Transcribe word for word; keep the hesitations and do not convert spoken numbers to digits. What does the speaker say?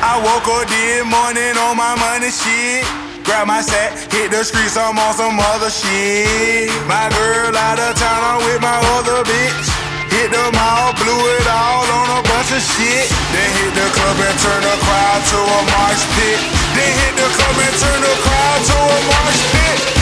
I woke up this morning on my money shit. Grab my sack, hit the streets, I'm on some other shit. My girl out of town, I'm with my other bitch. Hit the mall, blew it all on a bunch of shit. Then hit the club and turn the crowd to a marsh pit. Then hit the club and turn the crowd to a marsh pit.